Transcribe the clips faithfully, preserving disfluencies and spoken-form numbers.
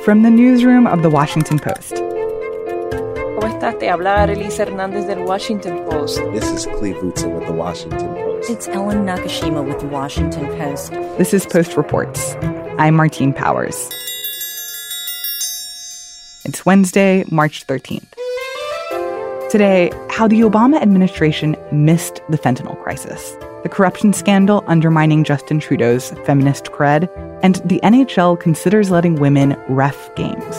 From the newsroom of The Washington Post. ¿Cómo estás? Te habla Arelisa Hernández del Washington Post. This is Cleve Rutzer with The Washington Post. It's Ellen Nakashima with The Washington Post. This is Post Reports. I'm Martine Powers. It's Wednesday, March thirteenth. Today, how the Obama administration missed the fentanyl crisis, the corruption scandal undermining Justin Trudeau's feminist cred, and the N H L considers letting women ref games.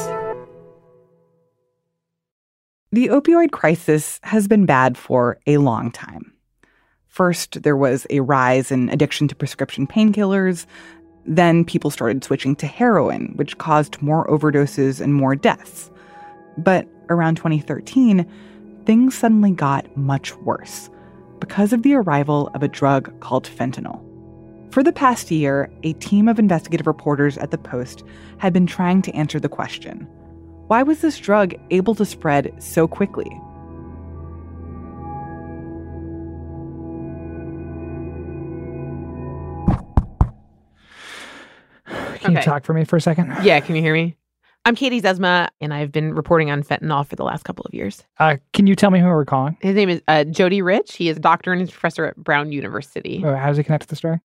The opioid crisis has been bad for a long time. First, there was a rise in addiction to prescription painkillers. Then people started switching to heroin, which caused more overdoses and more deaths. But around twenty thirteen, things suddenly got much worse because of the arrival of a drug called fentanyl. For the past year, a team of investigative reporters at the Post had been trying to answer the question, why was this drug able to spread so quickly? Can okay. you talk for me for a second? Yeah, can you hear me? I'm Katie Zezma, and I've been reporting on fentanyl for the last couple of years. Uh, can you tell me who we're calling? His name is uh, Jody Rich. He is a doctor and he's a professor at Brown University. Oh, how does he connect to the story?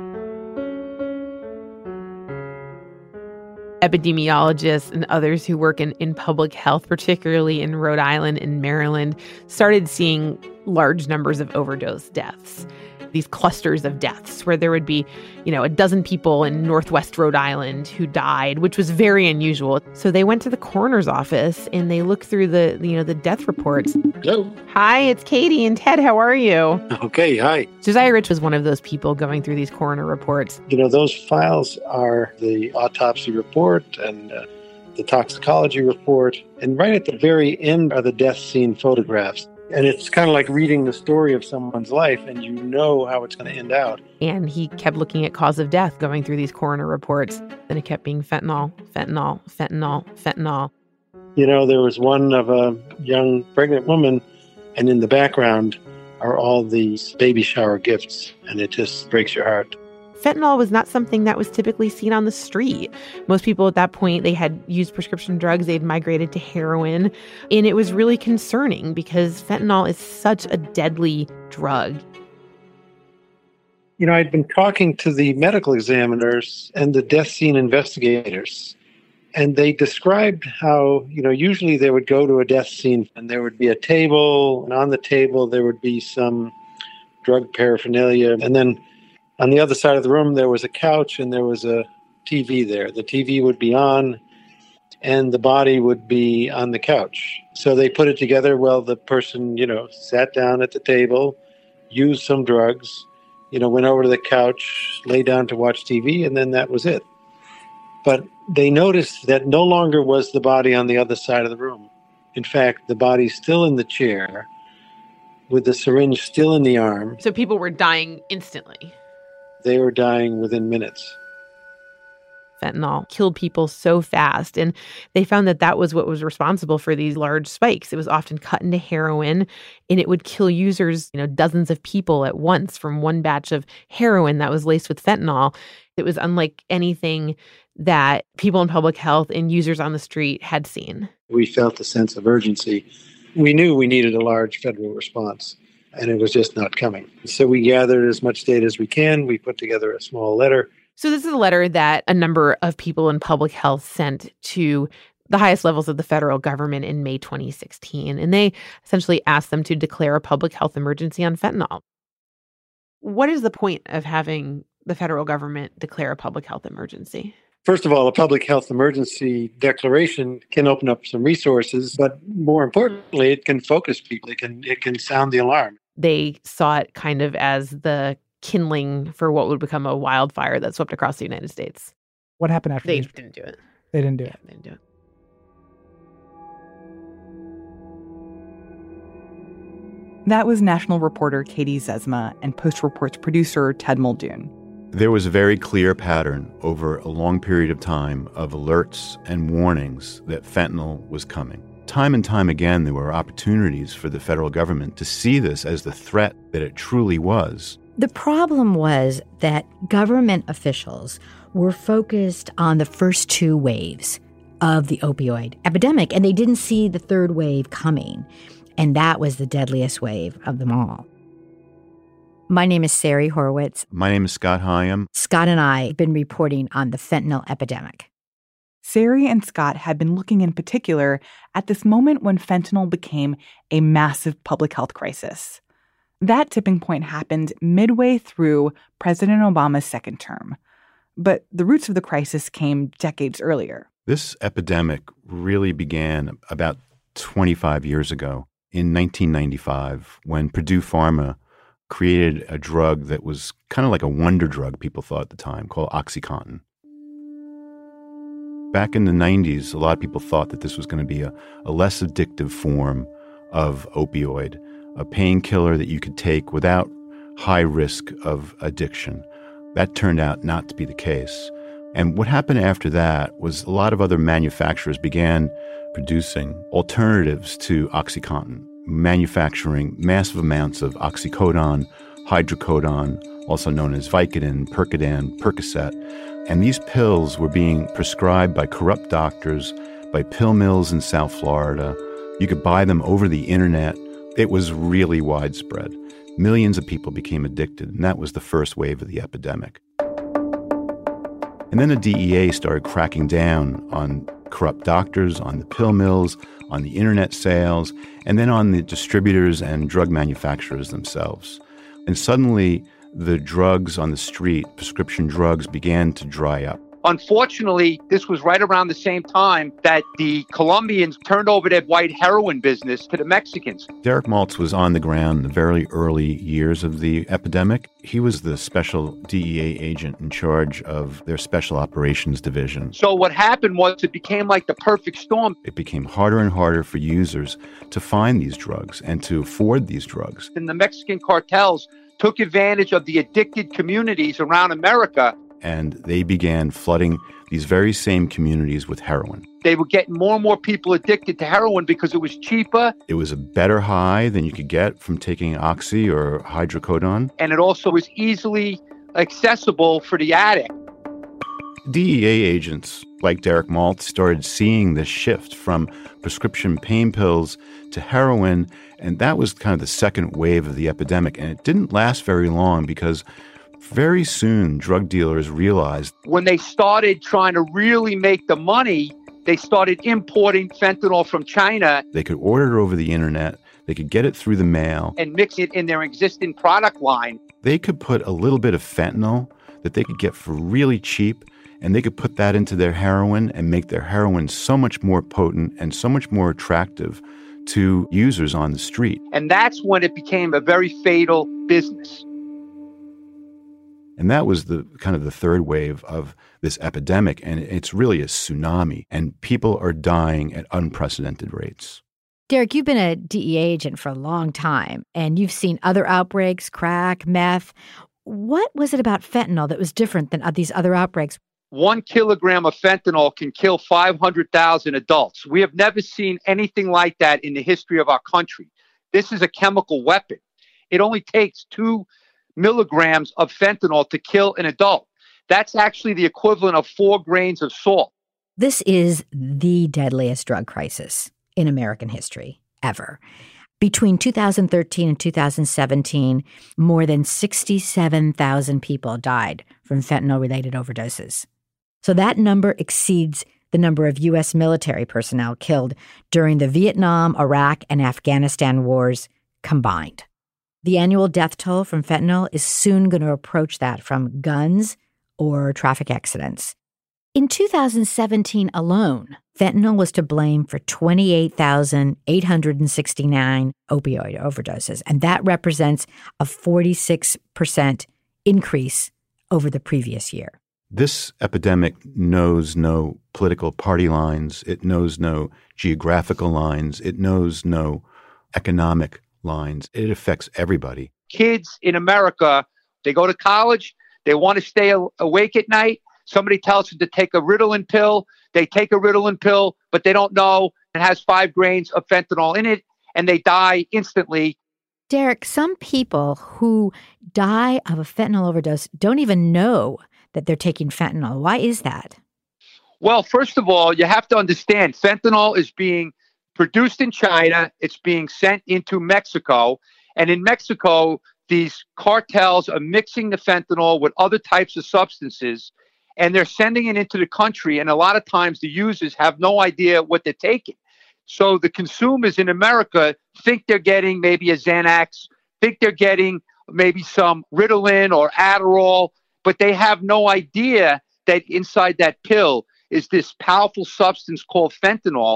Epidemiologists and others who work in, in public health, particularly in Rhode Island and Maryland, started seeing large numbers of overdose deaths. These clusters of deaths where there would be, you know, a dozen people in Northwest Rhode Island who died, which was very unusual. So they went to the coroner's office and they looked through the, you know, the death reports. Hello. Hi, it's Katie and Ted. How are you? Okay, hi. Josiah Rich was one of those people going through these coroner reports. You know, those files are the autopsy report and uh, the toxicology report. And right at the very end are the death scene photographs. And it's kind of like reading the story of someone's life, and you know how it's going to end out. And he kept looking at cause of death, going through these coroner reports. Then it kept being fentanyl, fentanyl, fentanyl, fentanyl. You know, there was one of a young pregnant woman, and in the background are all these baby shower gifts, and it just breaks your heart. Fentanyl was not something that was typically seen on the street. Most people at that point, they had used prescription drugs, they'd migrated to heroin, and it was really concerning because fentanyl is such a deadly drug. You know, I'd been talking to the medical examiners and the death scene investigators, and they described how, you know, usually they would go to a death scene and there would be a table, and on the table there would be some drug paraphernalia, and then on the other side of the room, there was a couch and there was a T V there. The T V would be on and the body would be on the couch. So they put it together. Well, the person, you know, sat down at the table, used some drugs, you know, went over to the couch, lay down to watch T V, and then that was it. But they noticed that no longer was the body on the other side of the room. In fact, the body's still in the chair with the syringe still in the arm. So people were dying instantly. They were dying within minutes. Fentanyl killed people so fast, and they found that that was what was responsible for these large spikes. It was often cut into heroin, and it would kill users, you know, dozens of people at once from one batch of heroin that was laced with fentanyl. It was unlike anything that people in public health and users on the street had seen. We felt a sense of urgency. We knew we needed a large federal response, and it was just not coming. So we gathered as much data as we can. We put together a small letter. So this is a letter that a number of people in public health sent to the highest levels of the federal government in May twenty sixteen. And they essentially asked them to declare a public health emergency on fentanyl. What is the point of having the federal government declare a public health emergency? First of all, a public health emergency declaration can open up some resources, but more importantly, it can focus people. It can it can sound the alarm. They saw it kind of as the kindling for what would become a wildfire that swept across the United States. What happened after They these? didn't do it. They didn't do Yeah, it. they didn't do it. That was national reporter Katie Zezma and Post Reports producer Ted Muldoon. There was a very clear pattern over a long period of time of alerts and warnings that fentanyl was coming. Time and time again, there were opportunities for the federal government to see this as the threat that it truly was. The problem was that government officials were focused on the first two waves, of the opioid epidemic, and they didn't see the third wave coming. And that was the deadliest wave of them all. My name is Sari Horowitz. My name is Scott Hyam. Scott and I have been reporting on the fentanyl epidemic. Sari and Scott had been looking in particular at this moment when fentanyl became a massive public health crisis. That tipping point happened midway through President Obama's second term. But the roots of the crisis came decades earlier. This epidemic really began about twenty-five years ago in nineteen ninety-five when Purdue Pharma created a drug that was kind of like a wonder drug, people thought at the time, called OxyContin. Back in the nineties, a lot of people thought that this was going to be a, a less addictive form of opioid, a painkiller that you could take without high risk of addiction. That turned out not to be the case. And what happened after that was a lot of other manufacturers began producing alternatives to OxyContin, manufacturing massive amounts of oxycodone, hydrocodone, also known as Vicodin, Percodan, Percocet. And these pills were being prescribed by corrupt doctors, by pill mills in South Florida. You could buy them over the internet. It was really widespread. Millions of people became addicted, and that was the first wave of the epidemic. And then the D E A started cracking down on corrupt doctors, on the pill mills, on the internet sales, and then on the distributors and drug manufacturers themselves. And suddenly, the drugs on the street, prescription drugs, began to dry up. Unfortunately, this was right around the same time that the Colombians turned over their white heroin business to the Mexicans. Derek Maltz was on the ground in the very early years of the epidemic. He was the special D E A agent in charge of their special operations division. So what happened was it became like the perfect storm. It became harder and harder for users to find these drugs and to afford these drugs. And the Mexican cartels took advantage of the addicted communities around America. And they began flooding these very same communities with heroin. They were getting more and more people addicted to heroin because it was cheaper. It was a better high than you could get from taking oxy or hydrocodone. And it also was easily accessible for the addict. D E A agents like Derek Maltz started seeing this shift from prescription pain pills to heroin, and that was kind of the second wave of the epidemic. And it didn't last very long because very soon, drug dealers realized when they started trying to really make the money, they started importing fentanyl from China. They could order it over the internet. They could get it through the mail. And mix it in their existing product line. They could put a little bit of fentanyl that they could get for really cheap, and they could put that into their heroin and make their heroin so much more potent and so much more attractive to users on the street. And that's when it became a very fatal business. And that was the kind of the third wave of this epidemic. And it's really a tsunami. And people are dying at unprecedented rates. Derek, you've been a D E A agent for a long time, and you've seen other outbreaks, crack, meth. What was it about fentanyl that was different than these other outbreaks? One kilogram of fentanyl can kill five hundred thousand adults. We have never seen anything like that in the history of our country. This is a chemical weapon. It only takes two milligrams of fentanyl to kill an adult. That's actually the equivalent of four grains of salt. This is the deadliest drug crisis in American history ever. Between two thousand thirteen and two thousand seventeen, more than sixty-seven thousand people died from fentanyl-related overdoses. So that number exceeds the number of U S military personnel killed during the Vietnam, Iraq, and Afghanistan wars combined. The annual death toll from fentanyl is soon going to approach that from guns or traffic accidents. In two thousand seventeen alone, fentanyl was to blame for twenty-eight thousand eight hundred sixty-nine opioid overdoses, and that represents a forty-six percent increase over the previous year. This epidemic knows no political party lines. It knows no geographical lines. It knows no economic lines. It affects everybody. Kids in America, they go to college, they want to stay awake at night. Somebody tells them to take a Ritalin pill. They take a Ritalin pill, but they don't know it has five grains of fentanyl in it, and they die instantly. Derek, some people who die of a fentanyl overdose don't even know that they're taking fentanyl. Why is that? Well, first of all, you have to understand fentanyl is being produced in China. It's being sent into Mexico. And in Mexico, these cartels are mixing the fentanyl with other types of substances, and they're sending it into the country. And a lot of times the users have no idea what they're taking. So the consumers in America think they're getting maybe a Xanax, think they're getting maybe some Ritalin or Adderall, but they have no idea that inside that pill is this powerful substance called fentanyl.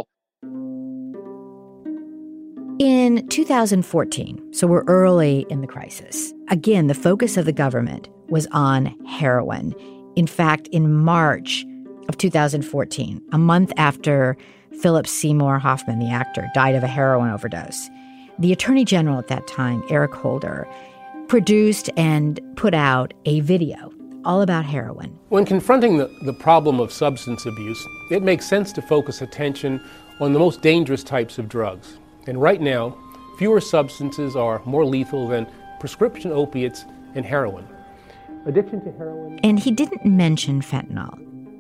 In two thousand fourteen, so we're early in the crisis, again, the focus of the government was on heroin. In fact, in March of two thousand fourteen, a month after Philip Seymour Hoffman, the actor, died of a heroin overdose, the Attorney General at that time, Eric Holder, produced and put out a video all about heroin. When confronting the, the problem of substance abuse, it makes sense to focus attention on the most dangerous types of drugs. And right now, fewer substances are more lethal than prescription opiates and heroin. Addiction to heroin... And he didn't mention fentanyl.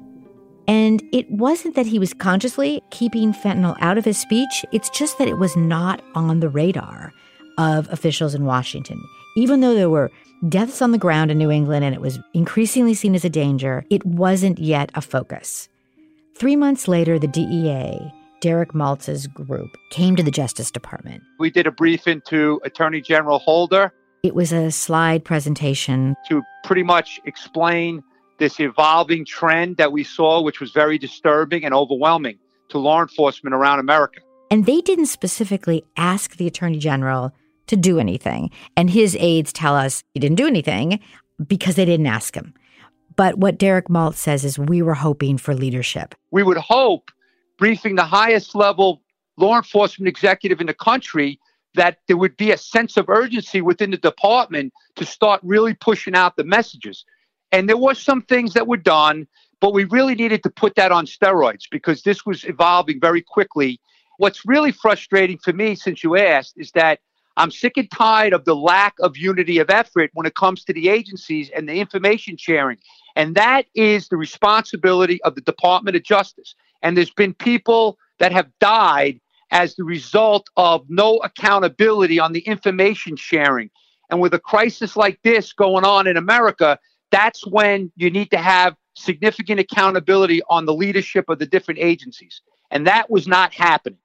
And it wasn't that he was consciously keeping fentanyl out of his speech. It's just that it was not on the radar of officials in Washington. Even though there were deaths on the ground in New England and it was increasingly seen as a danger, it wasn't yet a focus. Three months later, the D E A, Derek Maltz's group, came to the Justice Department. We did a briefing to Attorney General Holder. It was a slide presentation to pretty much explain this evolving trend that we saw, which was very disturbing and overwhelming to law enforcement around America. And they didn't specifically ask the Attorney General to do anything. And his aides tell us he didn't do anything because they didn't ask him. But what Derek Maltz says is we were hoping for leadership. We would hope, briefing the highest level law enforcement executive in the country, that there would be a sense of urgency within the department to start really pushing out the messages. And there were some things that were done, but we really needed to put that on steroids because this was evolving very quickly. What's really frustrating for me, since you asked, is that I'm sick and tired of the lack of unity of effort when it comes to the agencies and the information sharing. And that is the responsibility of the Department of Justice. And there's been people that have died as the result of no accountability on the information sharing. And with a crisis like this going on in America, that's when you need to have significant accountability on the leadership of the different agencies. And that was not happening.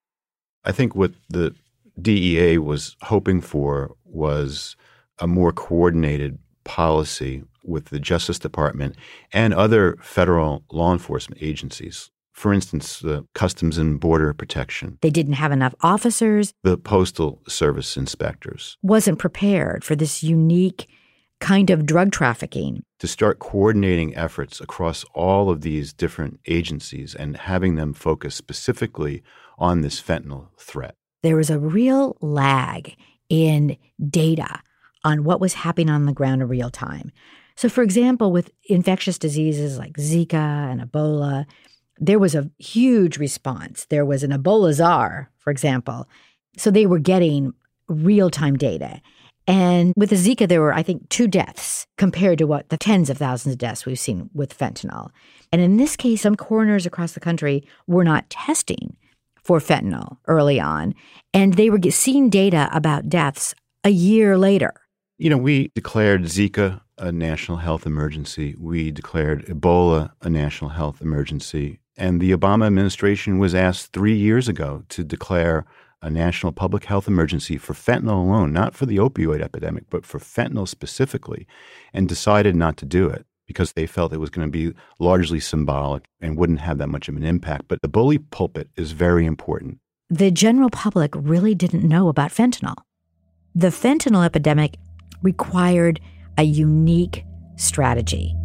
I think what the D E A was hoping for was a more coordinated policy with the Justice Department and other federal law enforcement agencies. For instance, the Customs and Border Protection. They didn't have enough officers. The Postal Service inspectors. Wasn't prepared for this unique kind of drug trafficking. To start coordinating efforts across all of these different agencies and having them focus specifically on this fentanyl threat. There was a real lag in data on what was happening on the ground in real time. So, for example, with infectious diseases like Zika and Ebola, there was a huge response. There was an Ebola czar, for example. So they were getting real-time data. And with the Zika, there were, I think, two deaths compared to what the tens of thousands of deaths we've seen with fentanyl. And in this case, some coroners across the country were not testing for fentanyl early on, and they were seeing data about deaths a year later. You know, we declared Zika a national health emergency. We declared Ebola a national health emergency. And the Obama administration was asked three years ago to declare a national public health emergency for fentanyl alone, not for the opioid epidemic, but for fentanyl specifically, and decided not to do it because they felt it was going to be largely symbolic and wouldn't have that much of an impact. But the bully pulpit is very important. The general public really didn't know about fentanyl. The fentanyl epidemic required a unique strategy.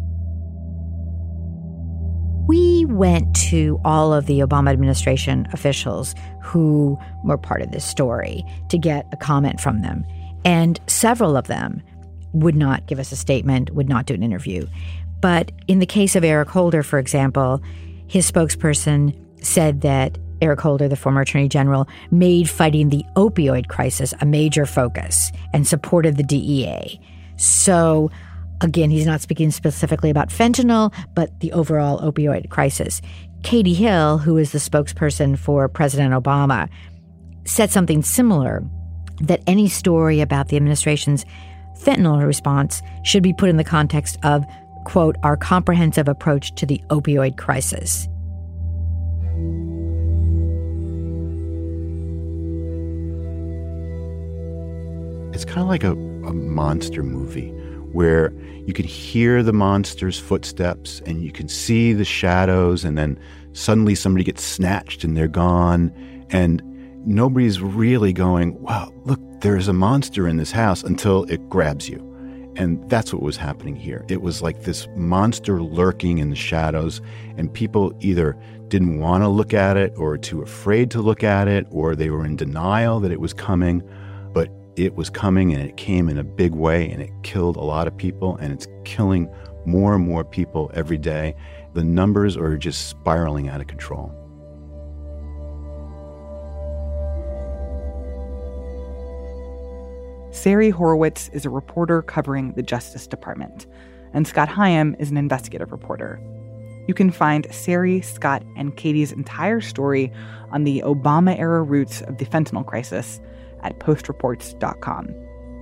We went to all of the Obama administration officials who were part of this story to get a comment from them. And several of them would not give us a statement, would not do an interview. But in the case of Eric Holder, for example, his spokesperson said that Eric Holder, the former attorney general, made fighting the opioid crisis a major focus and supported the D E A. So Again, he's not speaking specifically about fentanyl, but the overall opioid crisis. Katie Hill, who is the spokesperson for President Obama, said something similar, that any story about the administration's fentanyl response should be put in the context of, quote, our comprehensive approach to the opioid crisis. It's kind of like a, a monster movie where you can hear the monster's footsteps and you can see the shadows, and then suddenly somebody gets snatched and they're gone, and nobody's really going, wow, look, there's a monster in this house, until it grabs you. And that's what was happening here. It was like this monster lurking in the shadows, and people either didn't want to look at it, or too afraid to look at it, or they were in denial that it was coming. But it was coming, and it came in a big way, and it killed a lot of people, and it's killing more and more people every day. The numbers are just spiraling out of control. Sari Horowitz is a reporter covering the Justice Department, and Scott Higham is an investigative reporter. You can find Sari, Scott, and Katie's entire story on the Obama-era roots of the fentanyl crisis at post reports dot com.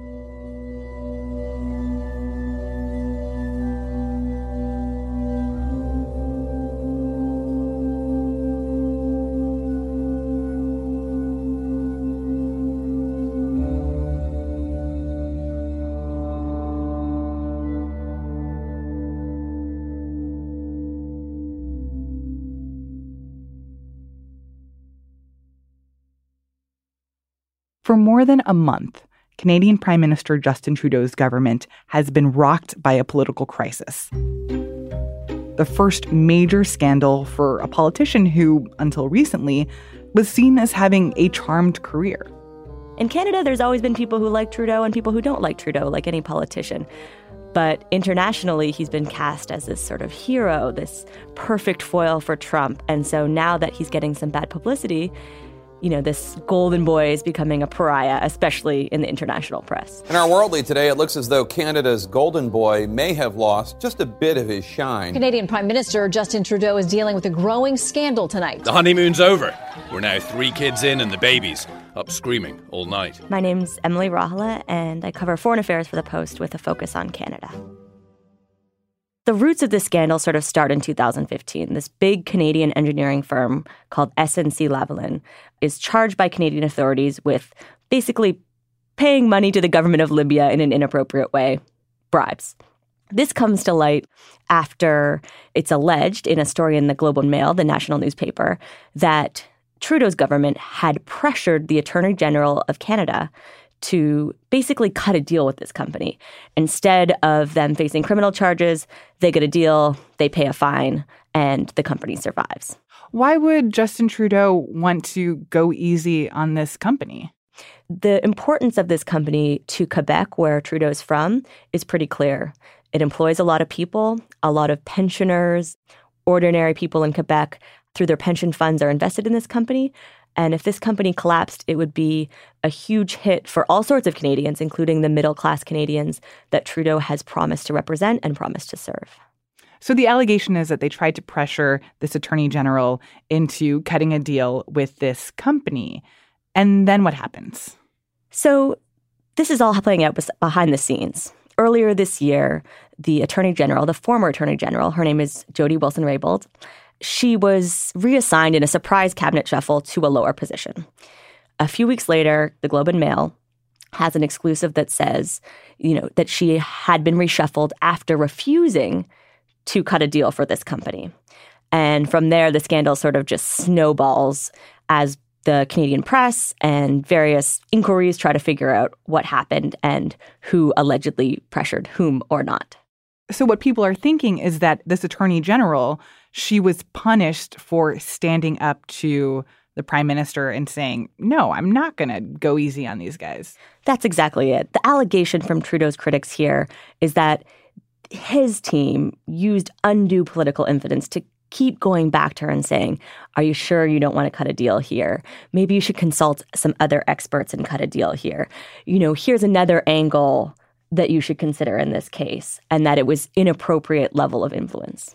For more than a month, Canadian Prime Minister Justin Trudeau's government has been rocked by a political crisis. The first major scandal for a politician who, until recently, was seen as having a charmed career. In Canada, there's always been people who like Trudeau and people who don't like Trudeau, like any politician. But internationally, he's been cast as this sort of hero, this perfect foil for Trump. And so now that he's getting some bad publicity, you know, this golden boy is becoming a pariah, especially in the international press. In our Worldly today, it looks as though Canada's golden boy may have lost just a bit of his shine. Canadian Prime Minister Justin Trudeau is dealing with a growing scandal tonight. The honeymoon's over. We're now three kids in and the baby's up screaming all night. My name's Emily Rahala, and I cover foreign affairs for The Post with a focus on Canada. The roots of this scandal sort of start in two thousand fifteen. This big Canadian engineering firm called S N C Lavalin is charged by Canadian authorities with basically paying money to the government of Libya in an inappropriate way, bribes. This comes to light after it's alleged in a story in the Globe and Mail, the national newspaper, that Trudeau's government had pressured the Attorney General of Canada to basically cut a deal with this company. Instead of them facing criminal charges, they get a deal, they pay a fine, and the company survives. Why would Justin Trudeau want to go easy on this company? The importance of this company to Quebec, where Trudeau's from, is pretty clear. It employs a lot of people, a lot of pensioners, ordinary people in Quebec, through their pension funds, are invested in this company. And if this company collapsed, it would be a huge hit for all sorts of Canadians, including the middle-class Canadians that Trudeau has promised to represent and promised to serve. So the allegation is that they tried to pressure this attorney general into cutting a deal with this company. And then what happens? So this is all playing out behind the scenes. Earlier this year, the attorney general, the former attorney general, her name is Jody Wilson-Raybould, she was reassigned in a surprise cabinet shuffle to a lower position. A few weeks later, the Globe and Mail has an exclusive that says, you know, that she had been reshuffled after refusing to cut a deal for this company. And from there, the scandal sort of just snowballs as the Canadian press and various inquiries try to figure out what happened and who allegedly pressured whom or not. So what people are thinking is that this attorney general, she was punished for standing up to the prime minister and saying, no, I'm not going to go easy on these guys. That's exactly it. The allegation from Trudeau's critics here is that his team used undue political influence to keep going back to her and saying, are you sure you don't want to cut a deal here? Maybe you should consult some other experts and cut a deal here. You know, here's another angle that you should consider in this case, and that it was inappropriate level of influence.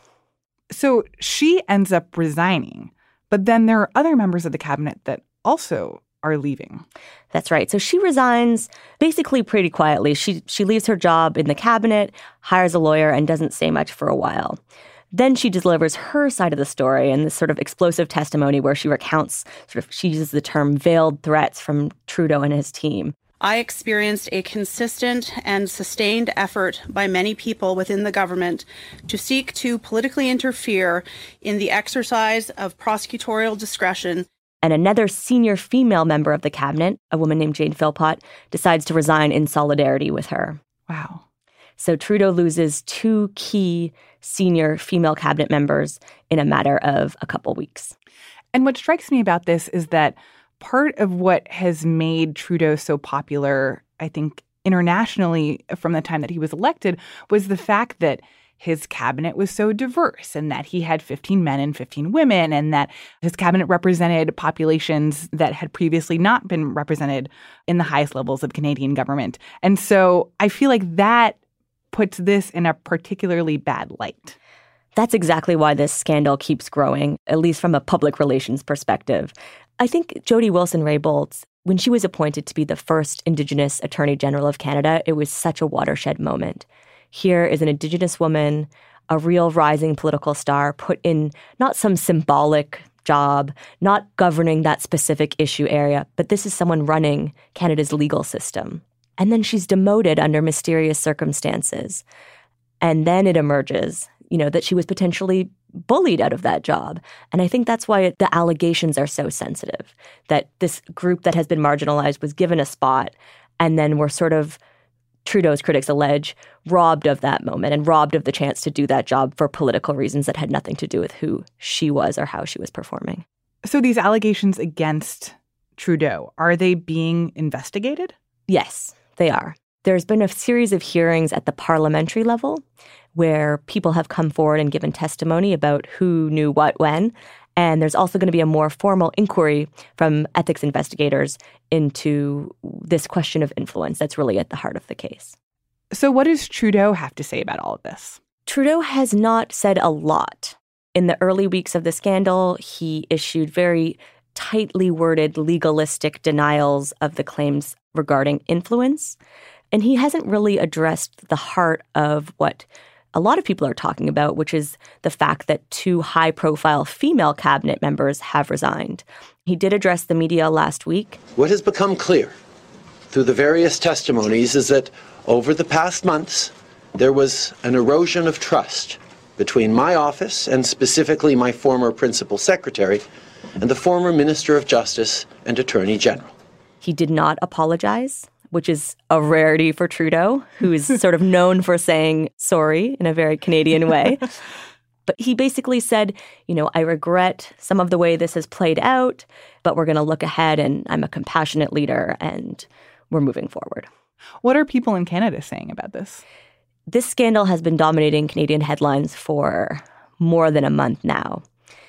So she ends up resigning, but then there are other members of the cabinet that also are leaving. That's right. So she resigns basically pretty quietly. She she leaves her job in the cabinet, hires a lawyer, and doesn't say much for a while. Then she delivers her side of the story in this sort of explosive testimony where she recounts, sort of, she uses the term veiled threats from Trudeau and his team. I experienced a consistent and sustained effort by many people within the government to seek to politically interfere in the exercise of prosecutorial discretion. And another senior female member of the cabinet, a woman named Jane Philpott, decides to resign in solidarity with her. Wow. So Trudeau loses two key senior female cabinet members in a matter of a couple weeks. And what strikes me about this is that part of what has made Trudeau so popular, I think, internationally from the time that he was elected was the fact that his cabinet was so diverse and that he had fifteen men and fifteen women and that his cabinet represented populations that had previously not been represented in the highest levels of Canadian government. And so I feel like that puts this in a particularly bad light. That's exactly why this scandal keeps growing, at least from a public relations perspective. I think Jody Wilson-Raybould, when she was appointed to be the first Indigenous Attorney General of Canada, it was such a watershed moment. Here is an Indigenous woman, a real rising political star, put in not some symbolic job, not governing that specific issue area, but this is someone running Canada's legal system. And then she's demoted under mysterious circumstances. And then it emerges, you know, that she was potentially bullied out of that job. And I think that's why the allegations are so sensitive, that this group that has been marginalized was given a spot and then were sort of, Trudeau's critics allege, robbed of that moment and robbed of the chance to do that job for political reasons that had nothing to do with who she was or how she was performing. So these allegations against Trudeau, are they being investigated? Yes, they are. There's been a series of hearings at the parliamentary level where people have come forward and given testimony about who knew what when. And there's also going to be a more formal inquiry from ethics investigators into this question of influence that's really at the heart of the case. So what does Trudeau have to say about all of this? Trudeau has not said a lot. In the early weeks of the scandal, he issued very tightly worded legalistic denials of the claims regarding influence. And he hasn't really addressed the heart of what a lot of people are talking about, which is the fact that two high-profile female cabinet members have resigned. He did address the media last week. What has become clear through the various testimonies is that over the past months, there was an erosion of trust between my office and specifically my former principal secretary and the former Minister of Justice and Attorney General. He did not apologize, which is a rarity for Trudeau, who is sort of known for saying sorry in a very Canadian way. But he basically said, you know, I regret some of the way this has played out, but we're going to look ahead and I'm a compassionate leader and we're moving forward. What are people in Canada saying about this? This scandal has been dominating Canadian headlines for more than a month now.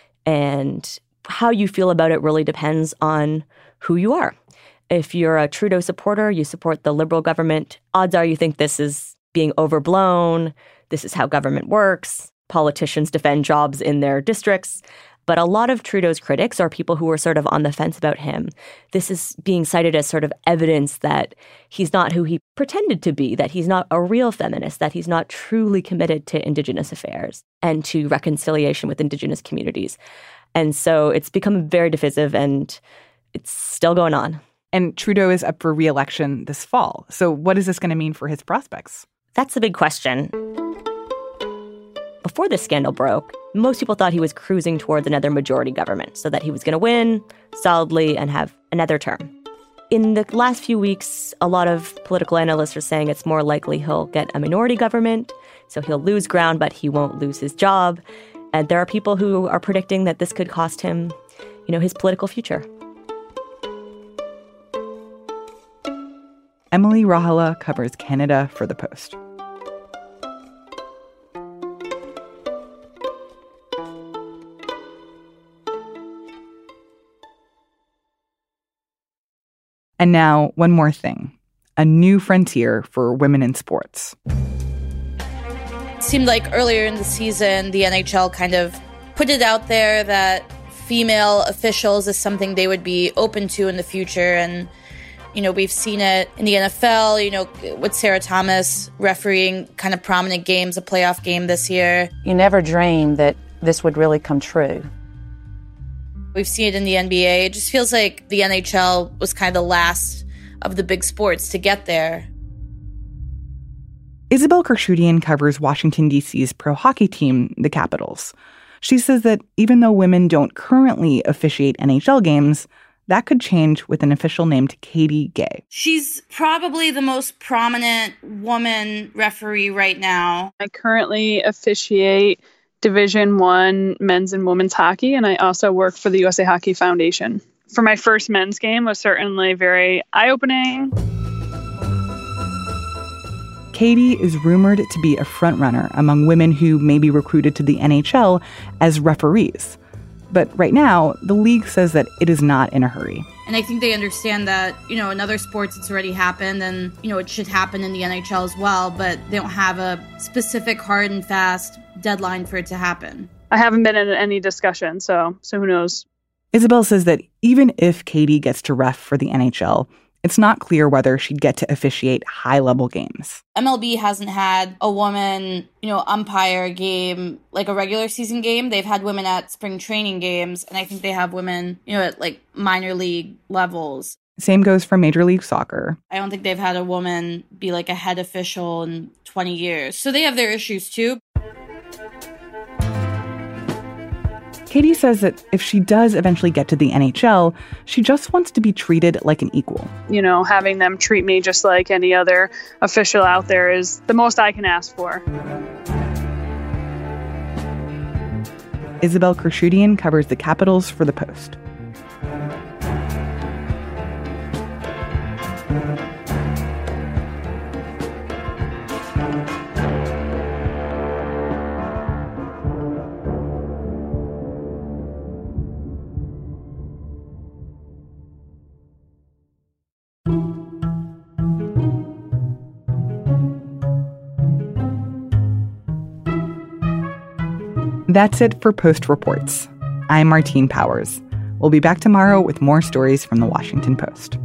And how you feel about it really depends on who you are. If you're a Trudeau supporter, you support the Liberal government, odds are you think this is being overblown, this is how government works, politicians defend jobs in their districts. But a lot of Trudeau's critics are people who are sort of on the fence about him. This is being cited as sort of evidence that he's not who he pretended to be, that he's not a real feminist, that he's not truly committed to Indigenous affairs and to reconciliation with Indigenous communities. And so it's become very divisive and it's still going on. And Trudeau is up for re-election this fall. So what is this going to mean for his prospects? That's the big question. Before this scandal broke, most people thought he was cruising towards another majority government so that he was going to win solidly and have another term. In the last few weeks, a lot of political analysts are saying it's more likely he'll get a minority government, so he'll lose ground, but he won't lose his job. And there are people who are predicting that this could cost him, you know, his political future. Emily Rauhala covers Canada for The Post. And now, one more thing. a new frontier for women in sports. It seemed like earlier in the season, the N H L kind of put it out there that female officials is something they would be open to in the future. And, you know, we've seen it in the N F L, you know, with Sarah Thomas refereeing kind of prominent games, a playoff game this year. You never dreamed that this would really come true. We've seen it in the N B A. It just feels like the N H L was kind of the last of the big sports to get there. Isabel Kershudian covers Washington, D C's pro hockey team, the Capitals. She says that even though women don't currently officiate N H L games, that could change with an official named Katie Gay. She's probably the most prominent woman referee right now. I currently officiate Division One men's and women's hockey, and I also work for the U S A Hockey Foundation. For my first men's game was certainly very eye-opening. Katie is rumored to be a frontrunner among women who may be recruited to the N H L as referees. But right now, the league says that it is not in a hurry. And I think they understand that, you know, in other sports it's already happened and, you know, it should happen in the N H L as well, but they don't have a specific hard and fast deadline for it to happen. I haven't been in any discussion, so so who knows? Isabel says that even if Katie gets to ref for the N H L, it's not clear whether she'd get to officiate high-level games. M L B hasn't had a woman, you know, umpire a game, like a regular season game. They've had women at spring training games, and I think they have women, you know, at like minor league levels. Same goes for Major League Soccer. I don't think they've had a woman be like a head official in twenty years. So they have their issues too. Katie says that if she does eventually get to the N H L, she just wants to be treated like an equal. You know, having them treat me just like any other official out there is the most I can ask for. Isabel Kershudian covers the Capitals for The Post. That's it for Post Reports. I'm Martine Powers. We'll be back tomorrow with more stories from the Washington Post.